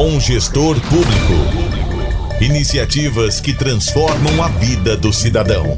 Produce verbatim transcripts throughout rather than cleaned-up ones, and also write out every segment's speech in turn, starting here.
Bom Gestor Público. Iniciativas que transformam a vida do cidadão.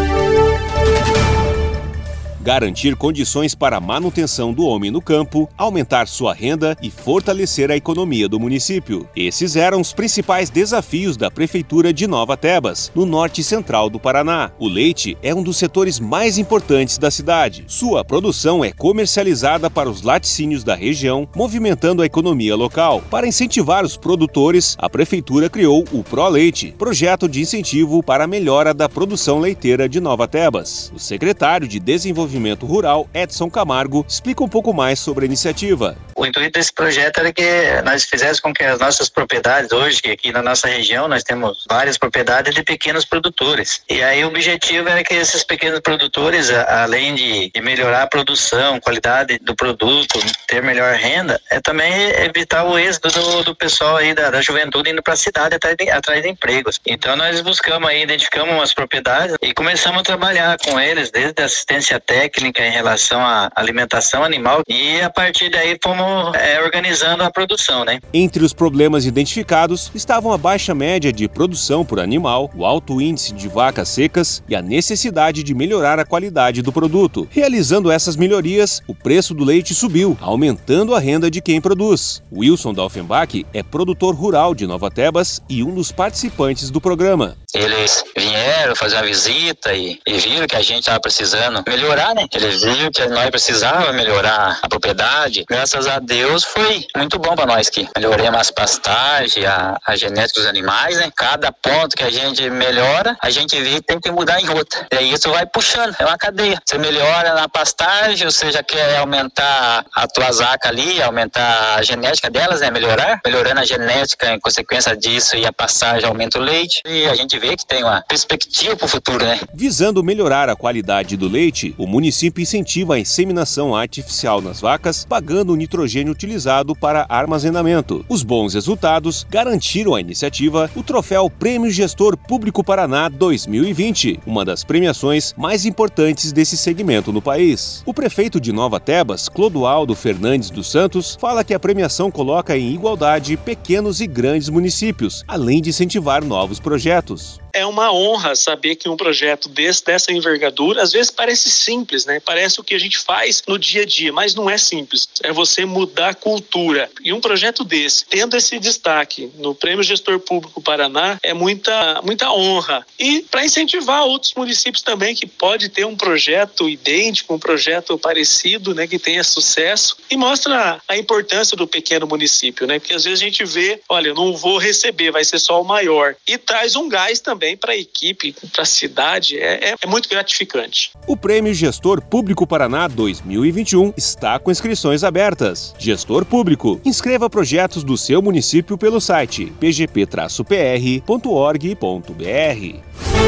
Garantir condições para a manutenção do homem no campo, aumentar sua renda e fortalecer a economia do município. Esses eram os principais desafios da Prefeitura de Nova Tebas, no norte central do Paraná. O leite é um dos setores mais importantes da cidade. Sua produção é comercializada para os laticínios da região, movimentando a economia local. Para incentivar os produtores, a Prefeitura criou o ProLeite, projeto de incentivo para a melhora da produção leiteira de Nova Tebas. O secretário de Desenvolvimento Rural, Edson Camargo, explica um pouco mais sobre a iniciativa. O intuito desse projeto era que nós fizéssemos com que as nossas propriedades, hoje aqui na nossa região, nós temos várias propriedades de pequenos produtores. E aí o objetivo era que esses pequenos produtores, além de melhorar a produção, qualidade do produto, ter melhor renda, é também evitar o êxodo do, do pessoal aí da, da juventude indo para a cidade atrás de, atrás de empregos. Então nós buscamos aí, identificamos umas propriedades e começamos a trabalhar com eles, desde a assistência técnica, técnica em relação à alimentação animal, e a partir daí fomos é, organizando a produção, né? Entre os problemas identificados estavam a baixa média de produção por animal, o alto índice de vacas secas e a necessidade de melhorar a qualidade do produto. Realizando essas melhorias, o preço do leite subiu, aumentando a renda de quem produz. Wilson Dalfenbach é produtor rural de Nova Tebas e um dos participantes do programa. Eles vieram fazer uma visita e, e viram que a gente estava precisando melhorar, né? Eles viram que nós precisávamos melhorar a propriedade. Graças a Deus foi muito bom para nós que melhoremos as pastagens, a, a genética dos animais, né? Cada ponto que a gente melhora, a gente vê que tem que mudar em outra. E aí isso vai puxando, é uma cadeia. Você melhora na pastagem, ou seja, quer aumentar a tua zaca ali, aumentar a genética delas, né? Melhorar. Melhorando a genética, em consequência disso, e a pastagem aumenta o leite. E a gente vê que tem uma perspectiva para o futuro, né? Visando melhorar a qualidade do leite, o município incentiva a inseminação artificial nas vacas, pagando o nitrogênio utilizado para armazenamento. Os bons resultados garantiram à iniciativa o troféu Prêmio Gestor Público Paraná dois mil e vinte, uma das premiações mais importantes desse segmento no país. O prefeito de Nova Tebas, Clodoaldo Fernandes dos Santos, fala que a premiação coloca em igualdade pequenos e grandes municípios, além de incentivar novos projetos. É uma honra saber que um projeto desse, dessa envergadura, às vezes parece simples, né? Parece o que a gente faz no dia a dia, mas não é simples. É você mudar a cultura. E um projeto desse, tendo esse destaque no Prêmio Gestor Público Paraná, é muita, muita honra. E para incentivar outros municípios também que pode ter um projeto idêntico, um projeto parecido, né? Que tenha sucesso e mostra a importância do pequeno município, né? Porque às vezes a gente vê, olha, eu não vou receber, vai ser só o maior. E traz um gás também para a equipe, para a cidade, é, é, é muito gratificante. O Prêmio Gestor Público Paraná dois mil e vinte e um está com inscrições abertas. Gestor Público, inscreva projetos do seu município pelo site p g p traço p r ponto org ponto b r.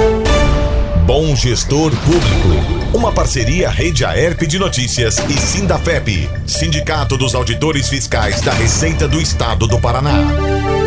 Bom Gestor Público, uma parceria Rede Aerp de Notícias e Sindafep, Sindicato dos Auditores Fiscais da Receita do Estado do Paraná.